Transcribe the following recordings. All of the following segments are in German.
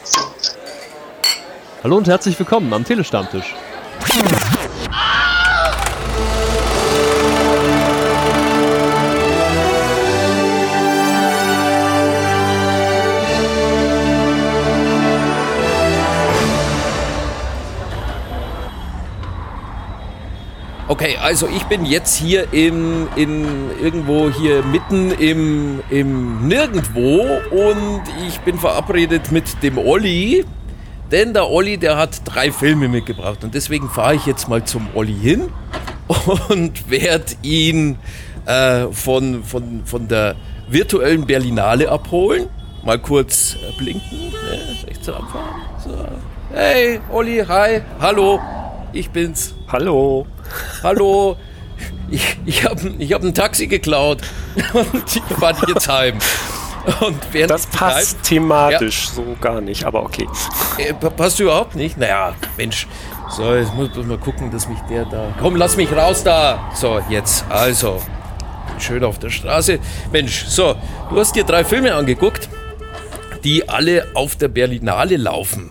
Hallo und herzlich willkommen am Telestammtisch. Okay, also ich bin jetzt hier irgendwo hier mitten im Nirgendwo und ich bin verabredet mit dem Olli, denn der Olli, der hat 3 Filme mitgebracht und deswegen fahre ich jetzt mal zum Olli hin und werde ihn von der virtuellen Berlinale abholen. Mal kurz blinken, rechts ranfahren. So. Hey, Olli, hi, hallo, ich bin's. Hallo. Hallo, ich hab ein Taxi geklaut und ich fahre dich jetzt heim. Und das passt thematisch so gar nicht, aber okay. Passt überhaupt nicht? Naja, Mensch, so, jetzt muss ich mal gucken, dass mich der da... Komm, lass mich raus da! So, jetzt, also, schön auf der Straße. Mensch, so, du hast dir 3 Filme angeguckt, die alle auf der Berlinale laufen.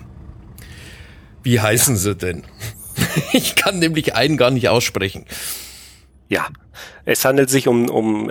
Wie heißen sie denn? Ich kann nämlich einen gar nicht aussprechen. Ja, es handelt sich um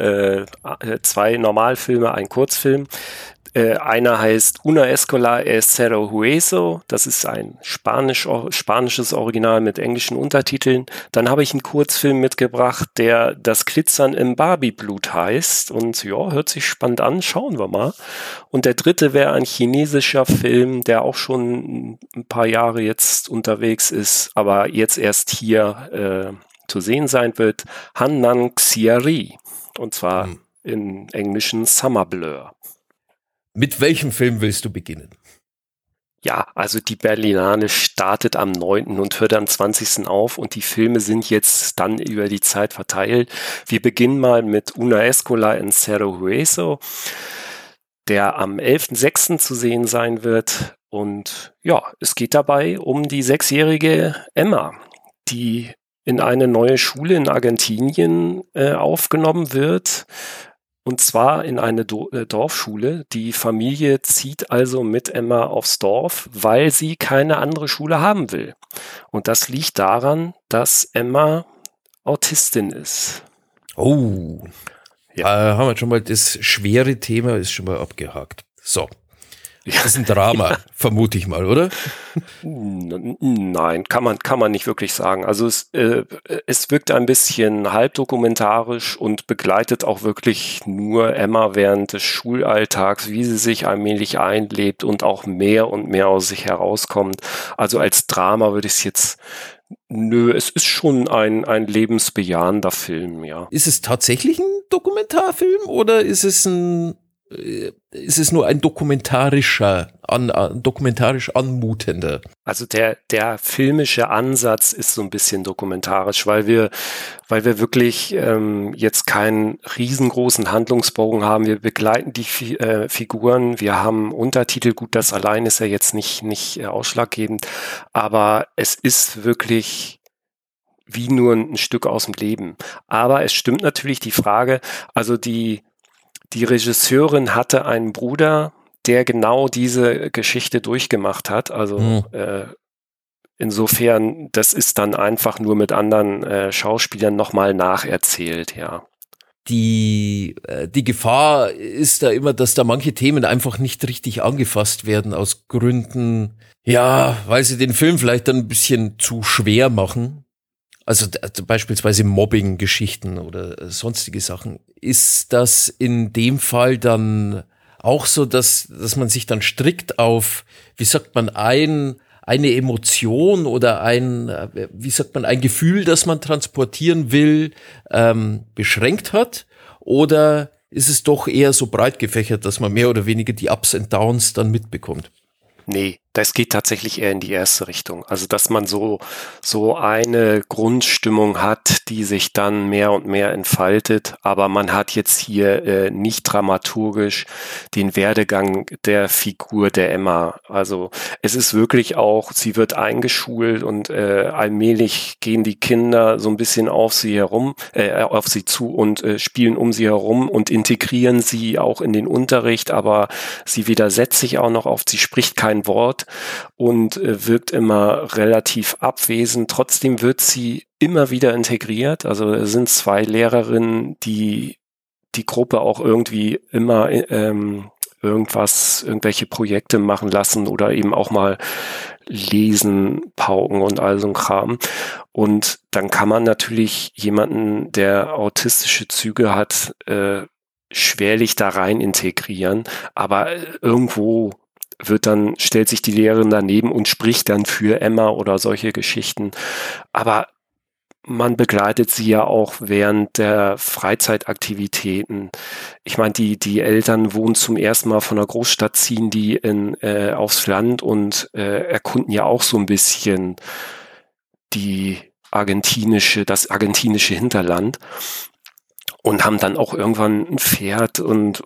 2 Normalfilme, ein Kurzfilm. Einer heißt Una Escola es Cero Hueso. Das ist ein spanisches Original mit englischen Untertiteln. Dann habe ich einen Kurzfilm mitgebracht, der Das Glitzern im Barbie-Blut heißt. Und ja, hört sich spannend an. Schauen wir mal. Und der dritte wäre ein chinesischer Film, der auch schon ein paar Jahre jetzt unterwegs ist, aber jetzt erst hier zu sehen sein wird. Hannan Xiari. Und zwar im englischen Summer Blur. Mit welchem Film willst du beginnen? Ja, also die Berlinale startet am 9. und hört am 20. auf und die Filme sind jetzt dann über die Zeit verteilt. Wir beginnen mal mit Una Escola en Cero Hueso, der am 11.06. zu sehen sein wird. Und ja, es geht dabei um die 6-jährige Emma, die in eine neue Schule in Argentinien aufgenommen wird. Und zwar in eine Dorfschule. Die Familie zieht also mit Emma aufs Dorf, weil sie keine andere Schule haben will. Und das liegt daran, dass Emma Autistin ist. Oh, ja. Haben wir schon mal das schwere Thema ist schon mal abgehakt. So. Das ist ein Drama, vermute ich mal, oder? Nein, kann man nicht wirklich sagen. Also es wirkt ein bisschen halbdokumentarisch und begleitet auch wirklich nur Emma während des Schulalltags, wie sie sich allmählich einlebt und auch mehr und mehr aus sich herauskommt. Also als Drama würde ich es jetzt... Nö, es ist schon ein lebensbejahender Film, ja. Ist es tatsächlich ein Dokumentarfilm oder ist es nur ein dokumentarisch anmutender? Also der filmische Ansatz ist so ein bisschen dokumentarisch, weil wir wirklich jetzt keinen riesengroßen Handlungsbogen haben. Wir begleiten die Figuren, wir haben Untertitel, gut, das allein ist ja jetzt nicht ausschlaggebend, aber es ist wirklich wie nur ein Stück aus dem Leben. Aber es stimmt natürlich die Frage, also die Regisseurin hatte einen Bruder, der genau diese Geschichte durchgemacht hat. Also insofern, das ist dann einfach nur mit anderen Schauspielern nochmal nacherzählt, ja. Die Gefahr ist da immer, dass da manche Themen einfach nicht richtig angefasst werden aus Gründen, ja, weil sie den Film vielleicht dann ein bisschen zu schwer machen. Also beispielsweise Mobbing-Geschichten oder sonstige Sachen. Ist das in dem Fall dann auch so, dass man sich dann strikt auf, wie sagt man, eine Emotion oder ein Gefühl, das man transportieren will, beschränkt hat? Oder ist es doch eher so breit gefächert, dass man mehr oder weniger die Ups and Downs dann mitbekommt? Nee, Das geht tatsächlich eher in die erste Richtung. Also, dass man so eine Grundstimmung hat, die sich dann mehr und mehr entfaltet. Aber man hat jetzt hier nicht dramaturgisch den Werdegang der Figur der Emma. Also, es ist wirklich auch, sie wird eingeschult und allmählich gehen die Kinder so ein bisschen auf sie zu und spielen um sie herum und integrieren sie auch in den Unterricht. Aber sie widersetzt sich auch noch oft. Sie spricht kein Wort und wirkt immer relativ abwesend. Trotzdem wird sie immer wieder integriert. Also es sind 2 Lehrerinnen, die Gruppe auch irgendwie immer irgendwelche Projekte machen lassen oder eben auch mal lesen, pauken und all so ein Kram. Und dann kann man natürlich jemanden, der autistische Züge hat, schwerlich da rein integrieren. Aber irgendwo stellt sich die Lehrerin daneben und spricht dann für Emma oder solche Geschichten. Aber man begleitet sie ja auch während der Freizeitaktivitäten. Ich meine, die Eltern wohnen zum ersten Mal von der Großstadt, ziehen die aufs Land und erkunden ja auch so ein bisschen das argentinische Hinterland und haben dann auch irgendwann ein Pferd und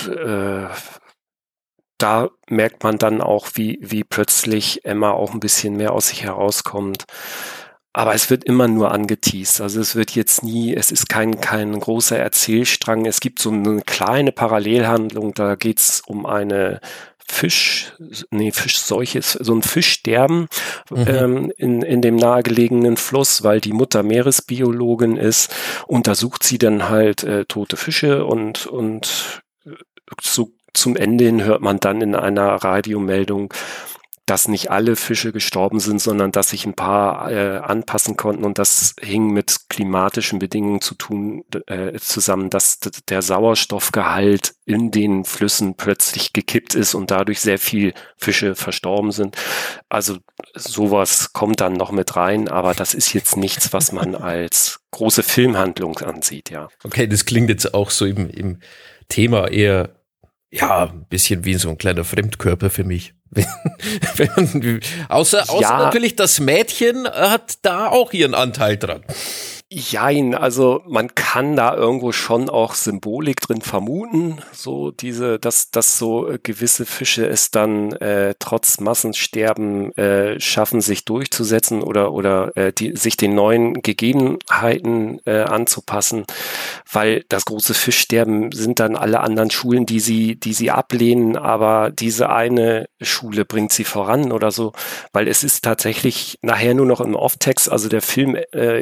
da merkt man dann auch, wie plötzlich Emma auch ein bisschen mehr aus sich herauskommt. Aber es wird immer nur angeteast. Also es ist kein großer Erzählstrang. Es gibt so eine kleine Parallelhandlung, da geht's um eine Fischseuche, so ein Fischsterben in dem nahegelegenen Fluss, weil die Mutter Meeresbiologin ist, untersucht sie dann halt tote Fische und so zum Ende hin hört man dann in einer Radiomeldung, dass nicht alle Fische gestorben sind, sondern dass sich ein paar anpassen konnten und das hing mit klimatischen Bedingungen zusammen, dass der Sauerstoffgehalt in den Flüssen plötzlich gekippt ist und dadurch sehr viel Fische verstorben sind. Also sowas kommt dann noch mit rein, aber das ist jetzt nichts, was man als große Filmhandlung ansieht, ja. Okay, das klingt jetzt auch so im Thema eher ein bisschen wie so ein kleiner Fremdkörper für mich. Außer natürlich das Mädchen hat da auch ihren Anteil dran. Jein, also man kann da irgendwo schon auch Symbolik drin vermuten, so dass so gewisse Fische es dann trotz Massensterben schaffen, sich durchzusetzen oder sich den neuen Gegebenheiten anzupassen, weil das große Fischsterben sind dann alle anderen Schulen, die sie ablehnen, aber diese eine Schule bringt sie voran oder so, weil es ist tatsächlich nachher nur noch im Off-Text, also der Film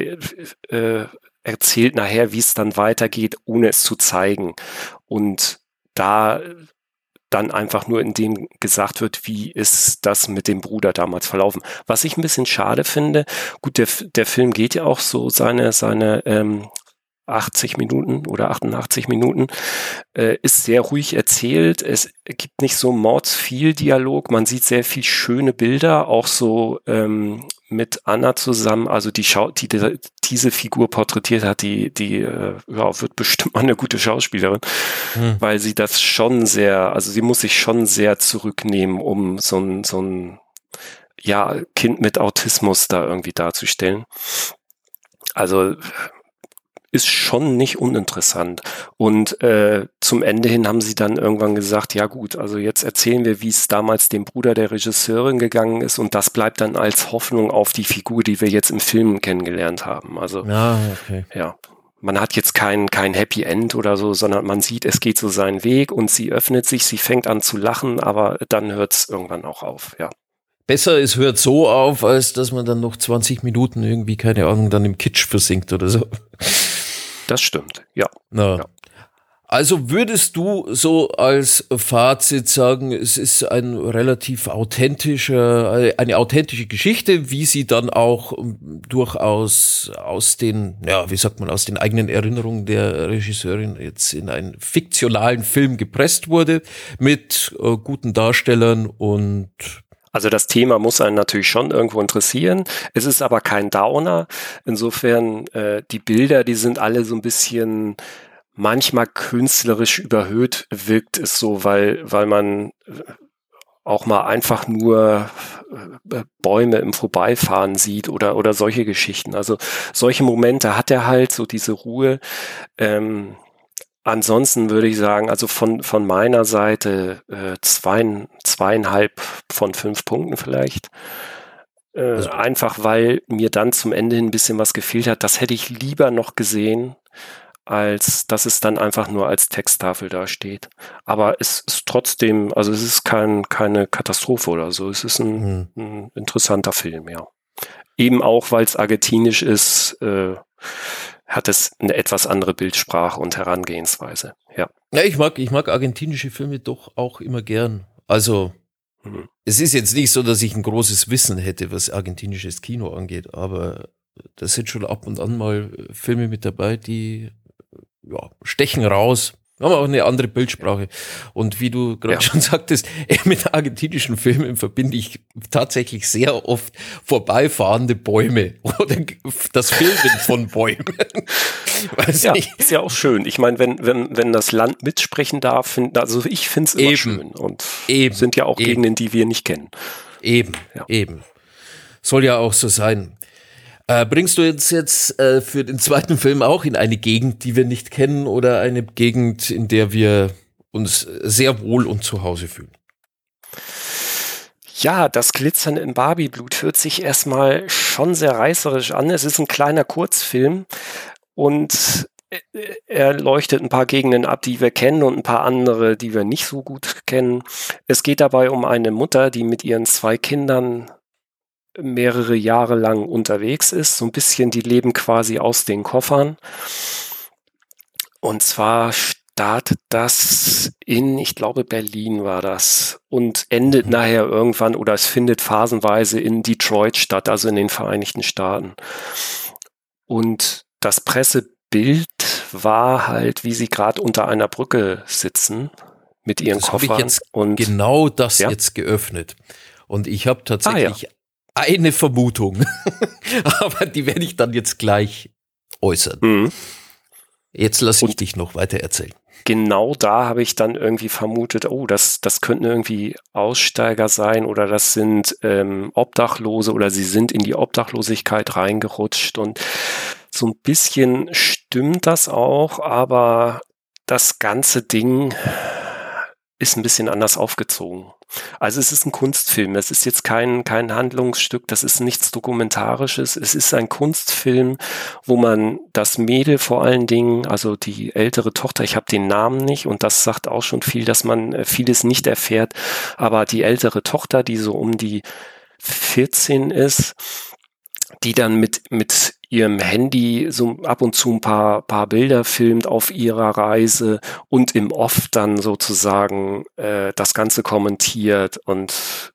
erzählt nachher, wie es dann weitergeht, ohne es zu zeigen. Und da dann einfach nur in dem gesagt wird, wie ist das mit dem Bruder damals verlaufen. Was ich ein bisschen schade finde, gut, der Film geht ja auch so seine 80 Minuten oder 88 Minuten, ist sehr ruhig erzählt. Es gibt nicht so mordsviel Dialog. Man sieht sehr viel schöne Bilder, auch so mit Anna zusammen. Also die diese Figur porträtiert hat, die wird bestimmt mal eine gute Schauspielerin, weil sie das schon sie muss sich schon sehr zurücknehmen, um so ein Kind mit Autismus da irgendwie darzustellen. Also ist schon nicht uninteressant. Und zum Ende hin haben sie dann irgendwann gesagt, ja gut, also jetzt erzählen wir, wie es damals dem Bruder der Regisseurin gegangen ist und das bleibt dann als Hoffnung auf die Figur, die wir jetzt im Film kennengelernt haben. Also man hat jetzt kein Happy End oder so, sondern man sieht, es geht so seinen Weg und sie öffnet sich, sie fängt an zu lachen, aber dann hört es irgendwann auch auf, ja. Besser, es hört so auf, als dass man dann noch 20 Minuten irgendwie, keine Ahnung, dann im Kitsch versinkt oder so. Das stimmt, ja. Ja. Also würdest du so als Fazit sagen, es ist eine authentische Geschichte, wie sie dann auch durchaus aus den eigenen Erinnerungen der Regisseurin jetzt in einen fiktionalen Film gepresst wurde, mit guten Darstellern und... Also das Thema muss einen natürlich schon irgendwo interessieren. Es ist aber kein Downer. Insofern, die Bilder, die sind alle so ein bisschen manchmal künstlerisch überhöht, wirkt es so, weil man auch mal einfach nur Bäume im Vorbeifahren sieht oder solche Geschichten. Also solche Momente hat er halt, so diese Ruhe. Ansonsten würde ich sagen, also von meiner Seite 2,5 von 5 Punkten vielleicht. Einfach weil mir dann zum Ende hin ein bisschen was gefehlt hat. Das hätte ich lieber noch gesehen, als dass es dann einfach nur als Texttafel dasteht. Aber es ist trotzdem, also es ist keine Katastrophe oder so. Es ist ein interessanter Film, ja. Eben auch, weil es argentinisch ist, hat es eine etwas andere Bildsprache und Herangehensweise, ja. Ja, ich mag argentinische Filme doch auch immer gern. Also, es ist jetzt nicht so, dass ich ein großes Wissen hätte, was argentinisches Kino angeht, aber da sind schon ab und an mal Filme mit dabei, die stechen raus. Haben auch eine andere Bildsprache. Und wie du gerade schon sagtest, mit argentinischen Filmen verbinde ich tatsächlich sehr oft vorbeifahrende Bäume oder das Filmen von Bäumen. Ist ja auch schön. Ich meine, wenn das Land mitsprechen darf, also ich finde es immer schön. Und sind ja auch Gegenden, die wir nicht kennen. Eben. Soll ja auch so sein. Bringst du jetzt für den zweiten Film auch in eine Gegend, die wir nicht kennen, oder eine Gegend, in der wir uns sehr wohl und zu Hause fühlen? Ja, das Glitzern in Barbie-Blut hört sich erstmal schon sehr reißerisch an. Es ist ein kleiner Kurzfilm und er leuchtet ein paar Gegenden ab, die wir kennen, und ein paar andere, die wir nicht so gut kennen. Es geht dabei um eine Mutter, die mit ihren 2 Kindern mehrere Jahre lang unterwegs ist. So ein bisschen, die leben quasi aus den Koffern. Und zwar startet das ich glaube, Berlin war das, und endet nachher irgendwann, oder es findet phasenweise in Detroit statt, also in den Vereinigten Staaten. Und das Pressebild war halt, wie sie gerade unter einer Brücke sitzen mit ihren Koffern. Habe ich jetzt genau das jetzt geöffnet. Und ich habe tatsächlich eine Vermutung, aber die werde ich dann jetzt gleich äußern. Jetzt lasse ich dich noch weiter erzählen. Genau da habe ich dann irgendwie vermutet, das könnten irgendwie Aussteiger sein, oder das sind Obdachlose, oder sie sind in die Obdachlosigkeit reingerutscht, und so ein bisschen stimmt das auch, aber das ganze Ding ist ein bisschen anders aufgezogen. Also es ist ein Kunstfilm, es ist jetzt kein Handlungsstück, das ist nichts Dokumentarisches, es ist ein Kunstfilm, wo man das Mädel vor allen Dingen, also die ältere Tochter, ich habe den Namen nicht, und das sagt auch schon viel, dass man vieles nicht erfährt, aber die ältere Tochter, die so um die 14 ist, die dann mit ihrem Handy so ab und zu ein paar Bilder filmt auf ihrer Reise und im Off dann sozusagen das Ganze kommentiert, und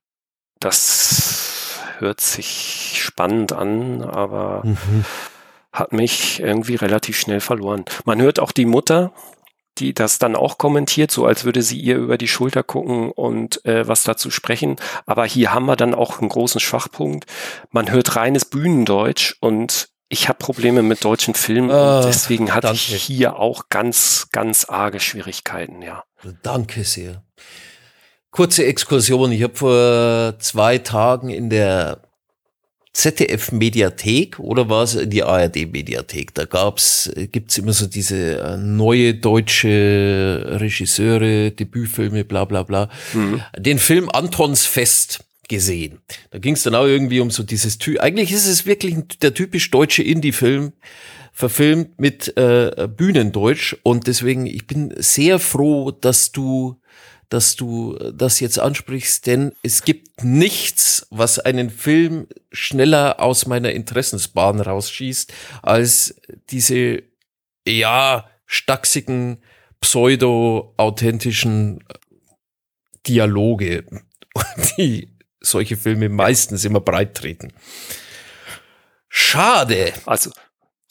das hört sich spannend an, aber hat mich irgendwie relativ schnell verloren. Man hört auch die Mutter, die das dann auch kommentiert, so als würde sie ihr über die Schulter gucken und was dazu sprechen. Aber hier haben wir dann auch einen großen Schwachpunkt. Man hört reines Bühnendeutsch, und ich habe Probleme mit deutschen Filmen, und deswegen hatte ich hier auch ganz, ganz arge Schwierigkeiten, ja. Danke sehr. Kurze Exkursion. Ich habe vor 2 Tagen in der ZDF-Mediathek, oder war es die ARD-Mediathek? Da gibt's immer so diese neue deutsche Regisseure, Debütfilme, bla bla bla. Den Film Antons Fest gesehen. Da ging es dann auch irgendwie um so dieses eigentlich ist es wirklich der typisch deutsche Indie-Film, verfilmt mit Bühnendeutsch, und deswegen, ich bin sehr froh, dass du das jetzt ansprichst, denn es gibt nichts, was einen Film schneller aus meiner Interessensbahn rausschießt, als diese, stachsigen, pseudo-authentischen Dialoge, die solche Filme meistens immer breit treten. Schade. Also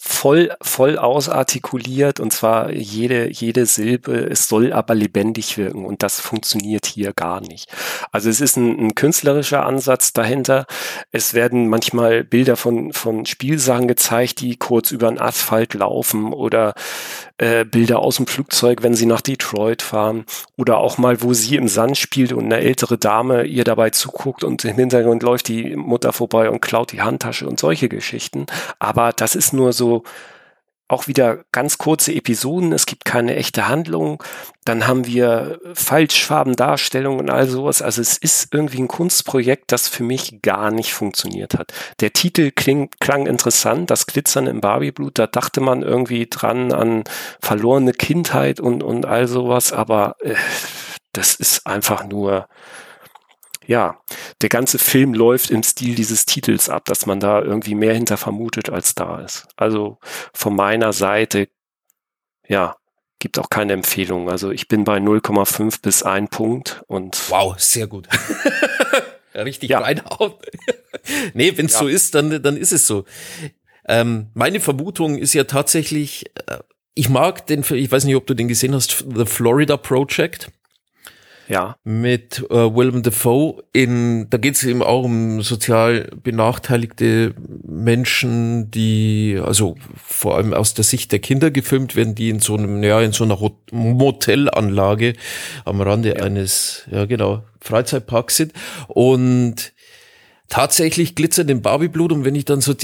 voll ausartikuliert, und zwar jede Silbe, es soll aber lebendig wirken, und das funktioniert hier gar nicht. Also es ist ein künstlerischer Ansatz dahinter. Es werden manchmal Bilder von Spielsachen gezeigt, die kurz über den Asphalt laufen, oder Bilder aus dem Flugzeug, wenn sie nach Detroit fahren, oder auch mal, wo sie im Sand spielt und eine ältere Dame ihr dabei zuguckt und im Hintergrund läuft die Mutter vorbei und klaut die Handtasche und solche Geschichten. Aber das ist nur so auch wieder ganz kurze Episoden, es gibt keine echte Handlung, dann haben wir Falschfarbendarstellungen und all sowas. Also es ist irgendwie ein Kunstprojekt, das für mich gar nicht funktioniert hat. Der Titel klang interessant, das Glitzern im Barbieblut, da dachte man irgendwie dran an verlorene Kindheit und all sowas, aber das ist einfach nur, ja, der ganze Film läuft im Stil dieses Titels ab, dass man da irgendwie mehr hinter vermutet, als da ist. Also von meiner Seite, ja, gibt auch keine Empfehlung. Also ich bin bei 0,5 bis 1 Punkt und. Wow, sehr gut. Richtig reinhauen. Nee, wenn es so ist, dann ist es so. Meine Vermutung ist ja tatsächlich, ich mag ich weiß nicht, ob du den gesehen hast, The Florida Project. Ja. Mit Willem Dafoe. Da geht es eben auch um sozial benachteiligte Menschen, die, also vor allem aus der Sicht der Kinder gefilmt werden, die in so einer Motellanlage am Rande eines, Freizeitparks sind. Und tatsächlich glitzert im Barbieblut, und wenn ich dann so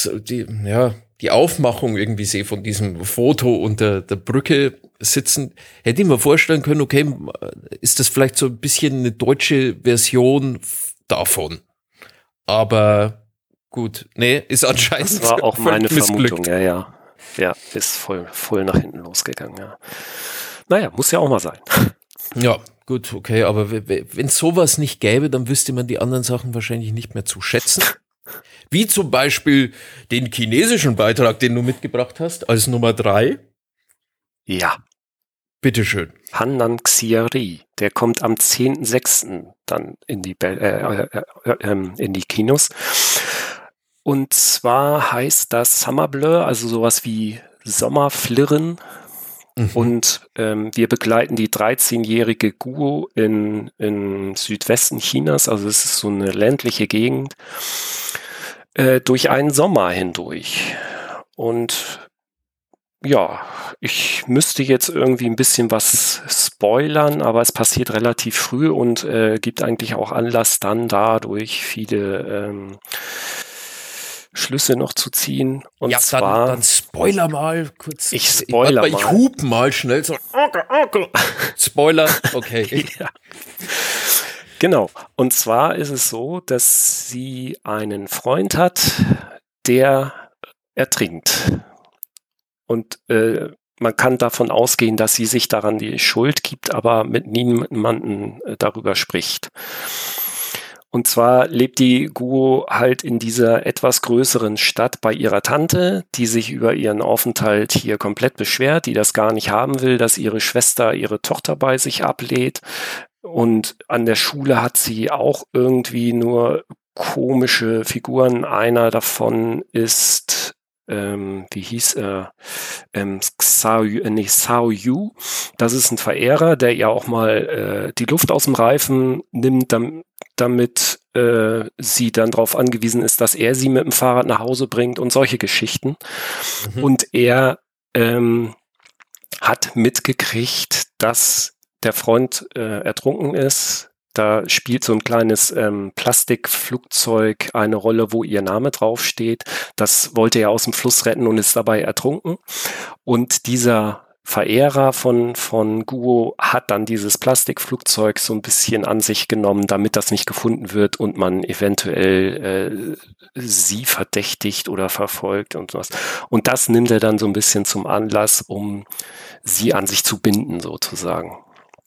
die Aufmachung irgendwie sehe von diesem Foto unter der Brücke sitzen, hätte ich mir vorstellen können, okay, ist das vielleicht so ein bisschen eine deutsche Version davon. Aber gut, nee, ist anscheinend. Das war auch meine missglückt. Vermutung, ja. Ja, ist voll nach hinten losgegangen, ja. Naja, muss ja auch mal sein. Ja, gut, okay, aber wenn es sowas nicht gäbe, dann wüsste man die anderen Sachen wahrscheinlich nicht mehr zu schätzen. Wie zum Beispiel den chinesischen Beitrag, den du mitgebracht hast, als Nummer 3. Ja. Bitteschön. Hannan Xiari, der kommt am 10.06. dann in die Kinos. Und zwar heißt das Summer Blur, also sowas wie Sommerflirren. Mhm. Und wir begleiten die 13-jährige Guo in Südwesten Chinas, also es ist so eine ländliche Gegend, durch einen Sommer hindurch. Und ja, ich müsste jetzt irgendwie ein bisschen was spoilern, aber es passiert relativ früh und gibt eigentlich auch Anlass, dann dadurch viele Schlüsse noch zu ziehen. Und ja, zwar, dann spoiler mal kurz. Ich hub mal schnell so. Spoiler, okay. Ja. Genau. Und zwar ist es so, dass sie einen Freund hat, der ertrinkt. Und man kann davon ausgehen, dass sie sich daran die Schuld gibt, aber mit niemandem darüber spricht. Und zwar lebt die Guo halt in dieser etwas größeren Stadt bei ihrer Tante, die sich über ihren Aufenthalt hier komplett beschwert, die das gar nicht haben will, dass ihre Schwester ihre Tochter bei sich ablehnt. Und an der Schule hat sie auch irgendwie nur komische Figuren. Einer davon ist wie hieß er? Xiao Yu. Das ist ein Verehrer, der ja auch mal die Luft aus dem Reifen nimmt, damit sie dann darauf angewiesen ist, dass er sie mit dem Fahrrad nach Hause bringt und solche Geschichten. Mhm. Und er hat mitgekriegt, dass der Freund ertrunken ist. Da spielt so ein kleines Plastikflugzeug eine Rolle, wo ihr Name draufsteht. Das wollte er aus dem Fluss retten und ist dabei ertrunken. Und dieser Verehrer von Guo hat dann dieses Plastikflugzeug so ein bisschen an sich genommen, damit das nicht gefunden wird und man eventuell sie verdächtigt oder verfolgt und sowas. Und das nimmt er dann so ein bisschen zum Anlass, um sie an sich zu binden, sozusagen.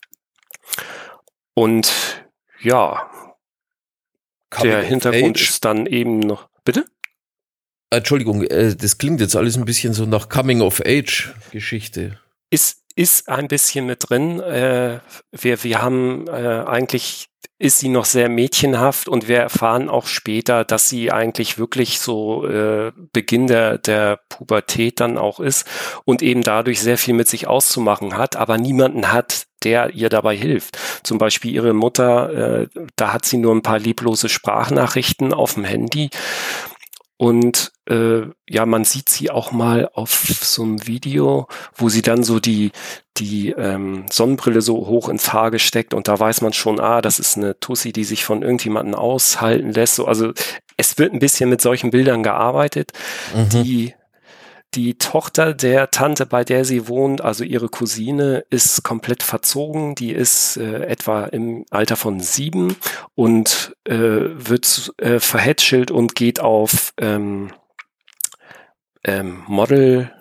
Und ja, der Hintergrund ist dann eben noch. Bitte? Entschuldigung, das klingt jetzt alles ein bisschen so nach Coming-of-Age-Geschichte. Ist ist ein bisschen mit drin. Wir haben eigentlich, ist sie noch sehr mädchenhaft und wir erfahren auch später, dass sie eigentlich wirklich so Beginn der Pubertät dann auch ist und eben dadurch sehr viel mit sich auszumachen hat, aber niemanden hat, der ihr dabei hilft. Zum Beispiel ihre Mutter, da hat sie nur ein paar lieblose Sprachnachrichten auf dem Handy. Und man sieht sie auch mal auf so einem Video, wo sie dann so die Sonnenbrille so hoch ins Haar gesteckt und da weiß man schon, das ist eine Tussi, die sich von irgendjemandem aushalten lässt. So, also es wird ein bisschen mit solchen Bildern gearbeitet. Die Tochter der Tante, bei der sie wohnt, also ihre Cousine, ist komplett verzogen. Die ist etwa im Alter von 7 und wird verhätschelt und geht auf Model,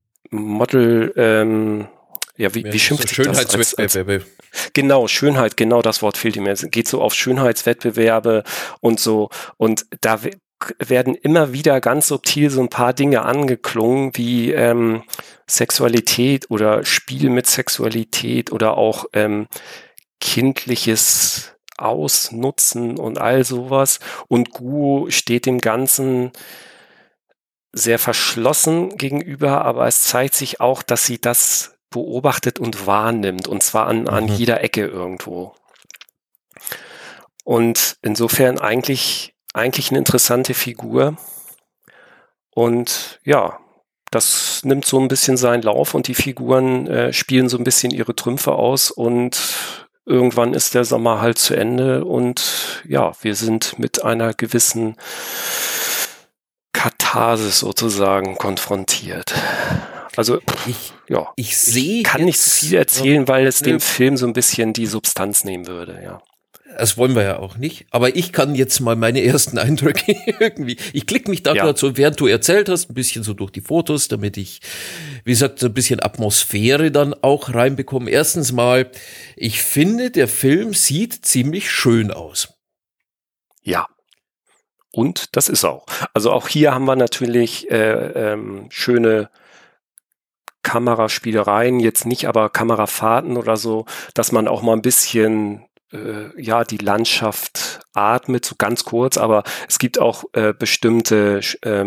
wie schimpft sich das? Schönheitswettbewerbe. Genau, Schönheit, genau das Wort fehlt mir. Es geht so auf Schönheitswettbewerbe und so. Und da werden immer wieder ganz subtil so ein paar Dinge angeklungen, wie Sexualität oder Spiel mit Sexualität oder auch kindliches Ausnutzen und all sowas. Und Guo steht dem Ganzen sehr verschlossen gegenüber, aber es zeigt sich auch, dass sie das beobachtet und wahrnimmt, und zwar an jeder Ecke irgendwo. Und insofern eigentlich eine interessante Figur. Und ja, das nimmt so ein bisschen seinen Lauf und die Figuren spielen so ein bisschen ihre Trümpfe aus und irgendwann ist der Sommer halt zu Ende und ja, wir sind mit einer gewissen Katharsis sozusagen konfrontiert. Also, ich kann nicht so viel erzählen, weil es dem Film so ein bisschen die Substanz nehmen würde, ja. Das wollen wir ja auch nicht. Aber ich kann jetzt mal meine ersten Eindrücke irgendwie. Ich klicke mich da gerade so, während du erzählt hast, ein bisschen so durch die Fotos, damit ich, wie gesagt, so ein bisschen Atmosphäre dann auch reinbekomme. Erstens mal, ich finde, der Film sieht ziemlich schön aus. Ja. Und das ist auch. Also auch hier haben wir natürlich schöne Kameraspielereien, jetzt nicht aber Kamerafahrten oder so, dass man auch mal ein bisschen die Landschaft atmet, so ganz kurz, aber es gibt auch bestimmte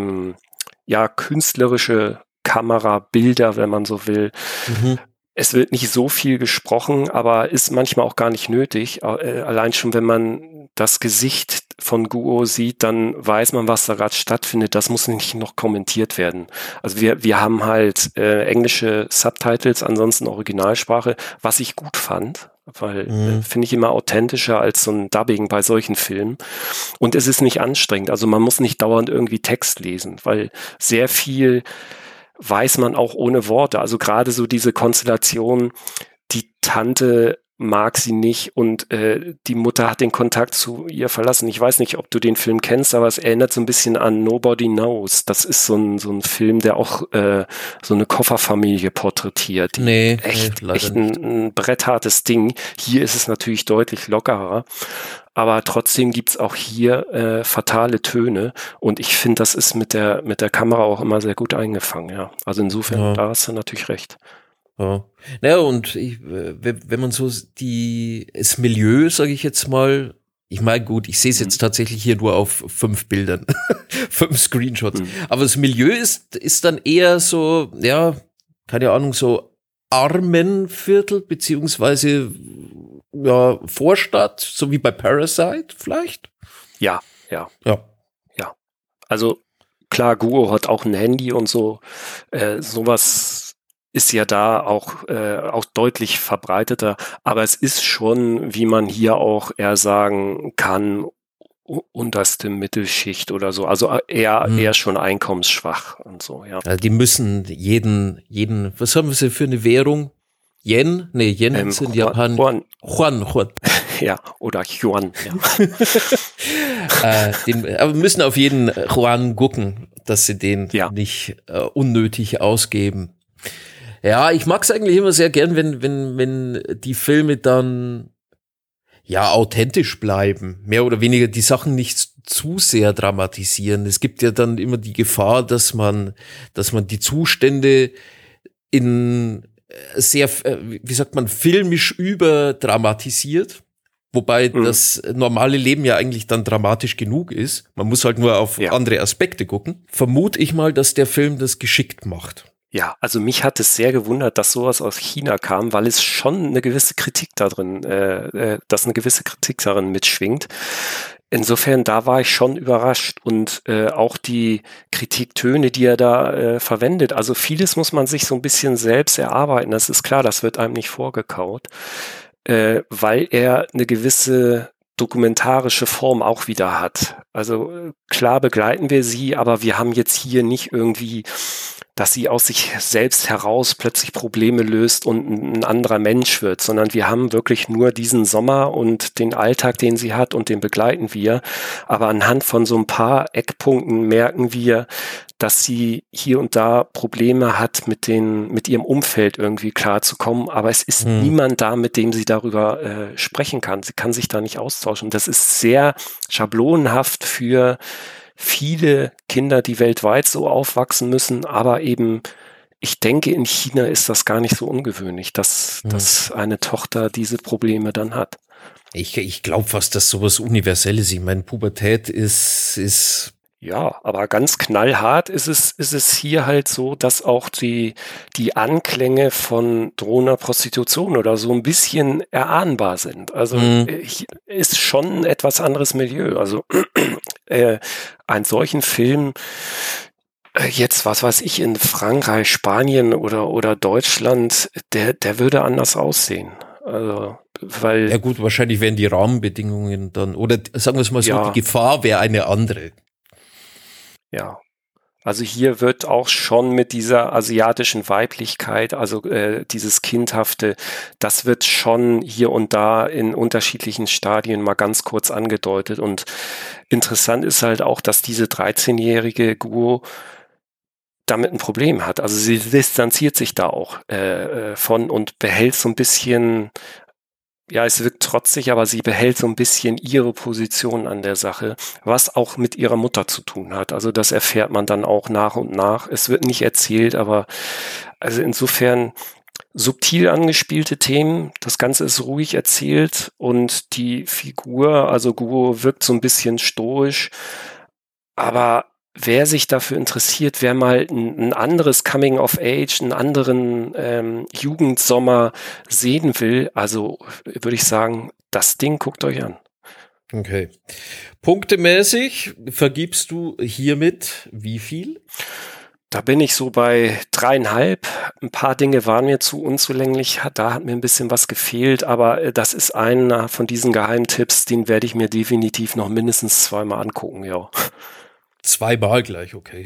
künstlerische Kamerabilder, wenn man so will. Es wird nicht so viel gesprochen, aber ist manchmal auch gar nicht nötig. Allein schon, wenn man das Gesicht von Guo sieht, dann weiß man, was da gerade stattfindet. Das muss nicht noch kommentiert werden. Also wir haben halt englische Subtitles, ansonsten Originalsprache, was ich gut fand, weil finde ich immer authentischer als so ein Dubbing bei solchen Filmen. Und es ist nicht anstrengend. Also man muss nicht dauernd irgendwie Text lesen, weil sehr viel weiß man auch ohne Worte. Also gerade so diese Konstellation, die Tante mag sie nicht und die Mutter hat den Kontakt zu ihr verlassen. Ich weiß nicht, ob du den Film kennst, aber es erinnert so ein bisschen an Nobody Knows. Das ist so ein Film, der auch so eine Kofferfamilie porträtiert. Echt ein bretthartes Ding. Hier ist es natürlich deutlich lockerer. Aber trotzdem gibt's auch hier fatale Töne und ich finde, das ist mit der Kamera auch immer sehr gut eingefangen, ja. Also insofern, da hast du natürlich recht. Ja. Naja, und wenn man so das Milieu, sage ich jetzt mal, ich meine, gut, ich sehe es jetzt tatsächlich hier nur auf 5 Bildern, 5 Screenshots, aber das Milieu ist dann eher so, ja, keine Ahnung, so Armenviertel, beziehungsweise Vorstadt, so wie bei Parasite vielleicht? Ja. Also klar, Guo hat auch ein Handy und so, sowas ist ja da auch deutlich verbreiteter, aber es ist schon, wie man hier auch eher sagen kann, unterste Mittelschicht oder so, also eher schon einkommensschwach und so, ja. Also die müssen jeden, was haben wir für eine Währung? Yen? Nee, Yen sind Japan. Juan. Ja, oder Yuan. Ja. Aber müssen auf jeden Juan gucken, dass sie den nicht unnötig ausgeben. Ja, ich mag's eigentlich immer sehr gern, wenn die Filme dann authentisch bleiben, mehr oder weniger die Sachen nicht zu sehr dramatisieren. Es gibt ja dann immer die Gefahr, dass man die Zustände in sehr, wie sagt man, filmisch überdramatisiert. Wobei das normale Leben ja eigentlich dann dramatisch genug ist. Man muss halt nur auf andere Aspekte gucken. Vermute ich mal, dass der Film das geschickt macht. Ja, also mich hat es sehr gewundert, dass sowas aus China kam, weil es schon eine gewisse Kritik darin, dass eine gewisse Kritik darin mitschwingt. Insofern, da war ich schon überrascht und auch die Kritiktöne, die er da verwendet. Also vieles muss man sich so ein bisschen selbst erarbeiten. Das ist klar, das wird einem nicht vorgekaut, weil er eine gewisse dokumentarische Form auch wieder hat. Also klar begleiten wir sie, aber wir haben jetzt hier nicht irgendwie, dass sie aus sich selbst heraus plötzlich Probleme löst und ein anderer Mensch wird, sondern wir haben wirklich nur diesen Sommer und den Alltag, den sie hat, und den begleiten wir. Aber anhand von so ein paar Eckpunkten merken wir, dass sie hier und da Probleme hat, mit ihrem Umfeld irgendwie klarzukommen. Aber es ist niemand da, mit dem sie darüber sprechen kann. Sie kann sich da nicht austauschen. Und das ist sehr schablonenhaft für viele Kinder, die weltweit so aufwachsen müssen, aber eben, ich denke, in China ist das gar nicht so ungewöhnlich, dass eine Tochter diese Probleme dann hat. Ich glaube fast, dass sowas Universelles, ich meine, Pubertät ist ja, aber ganz knallhart ist es hier halt so, dass auch die Anklänge von drohender Prostitution oder so ein bisschen erahnbar sind. Also ist schon ein etwas anderes Milieu. Also einen solchen Film jetzt, was weiß ich, in Frankreich, Spanien oder Deutschland, der würde anders aussehen. Also, weil. Ja gut, wahrscheinlich wären die Rahmenbedingungen dann, oder sagen wir es mal so, die Gefahr wäre eine andere. Ja, also hier wird auch schon mit dieser asiatischen Weiblichkeit, also dieses Kindhafte, das wird schon hier und da in unterschiedlichen Stadien mal ganz kurz angedeutet. Und interessant ist halt auch, dass diese 13-jährige Guo damit ein Problem hat. Also sie distanziert sich da auch von und behält so ein bisschen, ja, es wirkt trotzig, aber sie behält so ein bisschen ihre Position an der Sache, was auch mit ihrer Mutter zu tun hat. Also das erfährt man dann auch nach und nach. Es wird nicht erzählt, aber also insofern subtil angespielte Themen. Das Ganze ist ruhig erzählt und die Figur, also Guo, wirkt so ein bisschen stoisch, aber wer sich dafür interessiert, wer mal ein anderes Coming of Age, einen anderen Jugendsommer sehen will, also würde ich sagen, das Ding guckt euch an. Okay. Punktemäßig vergibst du hiermit wie viel? Da bin ich so bei 3,5. Ein paar Dinge waren mir zu unzulänglich, da hat mir ein bisschen was gefehlt, aber das ist einer von diesen Geheimtipps, den werde ich mir definitiv noch mindestens 2-mal angucken, ja. 2-mal gleich, okay.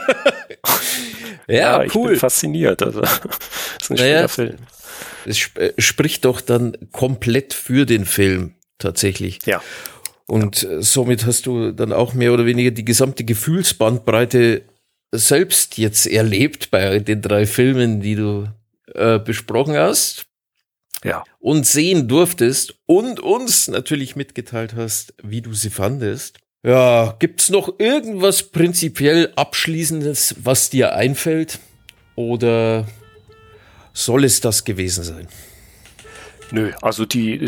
Ja, ich bin fasziniert. Also, das ist ein schöner Film. Es spricht doch dann komplett für den Film, tatsächlich. Ja. Und somit hast du dann auch mehr oder weniger die gesamte Gefühlsbandbreite selbst jetzt erlebt bei den 3 Filmen, die du besprochen hast. Ja. Und sehen durftest und uns natürlich mitgeteilt hast, wie du sie fandest. Ja, gibt's noch irgendwas prinzipiell Abschließendes, was dir einfällt? Oder soll es das gewesen sein? Nö, also die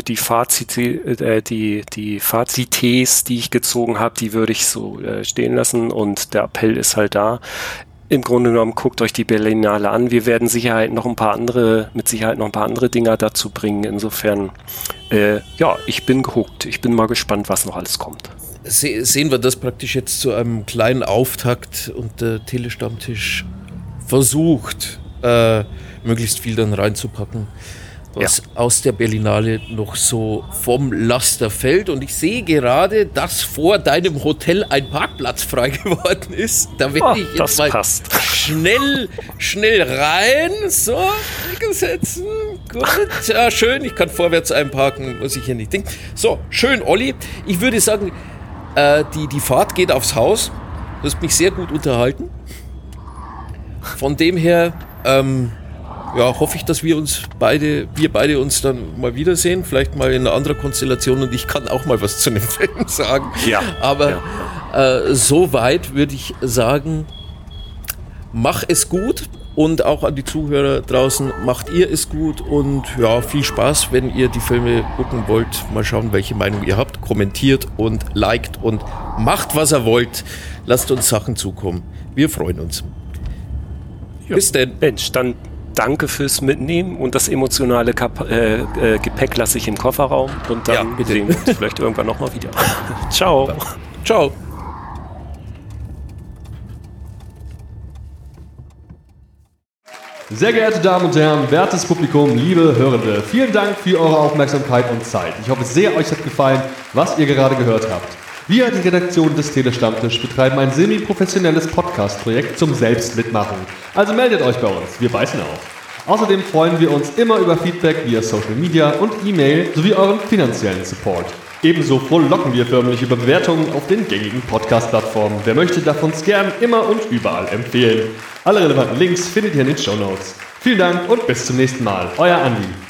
Fazites, die ich gezogen habe, die würde ich so stehen lassen und der Appell ist halt da. Im Grunde genommen, guckt euch die Berlinale an. Wir werden mit Sicherheit noch ein paar andere Dinger dazu bringen. Insofern, ich bin gehuckt. Ich bin mal gespannt, was noch alles kommt. Sehen wir das praktisch jetzt zu einem kleinen Auftakt und der Telestammtisch versucht, möglichst viel dann reinzupacken, was aus der Berlinale noch so vom Laster fällt. Und ich sehe gerade, dass vor deinem Hotel ein Parkplatz frei geworden ist. Da werde ich jetzt mal schnell rein. So, setzen. Gut, ja, schön. Ich kann vorwärts einparken, muss ich hier nicht denken. So, schön, Olli. Ich würde sagen, die Fahrt geht aufs Haus. Du hast mich sehr gut unterhalten. Von dem her, hoffe ich, dass wir beide uns dann mal wiedersehen. Vielleicht mal in einer anderen Konstellation und ich kann auch mal was zu dem Film sagen. Ja. Aber soweit würde ich sagen, mach es gut Und auch an die Zuhörer draußen, macht ihr es gut und ja, viel Spaß, wenn ihr die Filme gucken wollt. Mal schauen, welche Meinung ihr habt. Kommentiert und liked und macht, was ihr wollt. Lasst uns Sachen zukommen. Wir freuen uns. Ja. Bis denn. Mensch, dann danke fürs Mitnehmen und das emotionale Gepäck lasse ich im Kofferraum und dann sehen wir uns vielleicht irgendwann nochmal wieder. Ciao. Ciao. Sehr geehrte Damen und Herren, wertes Publikum, liebe Hörende, vielen Dank für eure Aufmerksamkeit und Zeit. Ich hoffe sehr, euch hat gefallen, was ihr gerade gehört habt. Wir, die Redaktion des Telestammtisch, betreiben ein semi-professionelles Podcast-Projekt zum Selbstmitmachen. Also meldet euch bei uns, wir beißen auf. Außerdem freuen wir uns immer über Feedback via Social Media und E-Mail sowie euren finanziellen Support. Ebenso frohlocken wir förmlich über Bewertungen auf den gängigen Podcast-Plattformen. Wer möchte, darf uns gern immer und überall empfehlen. Alle relevanten Links findet ihr in den Shownotes. Vielen Dank und bis zum nächsten Mal. Euer Andi.